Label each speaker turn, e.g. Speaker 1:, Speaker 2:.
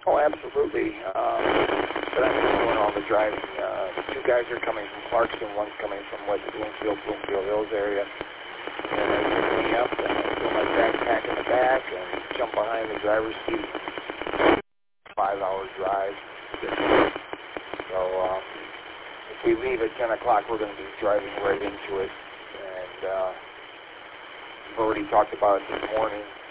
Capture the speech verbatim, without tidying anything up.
Speaker 1: Oh, absolutely. Um, but I'm just doing all the driving. Uh, two guys are coming from Clarkston, one's coming from West Bloomfield, Bloomfield Hills area. And they pick me up and I throw my backpack in the back and jump behind the driver's seat. Five-hour drive. So uh, if we leave at ten o'clock, we're going to be driving right into it. And uh, we've already talked about it this morning.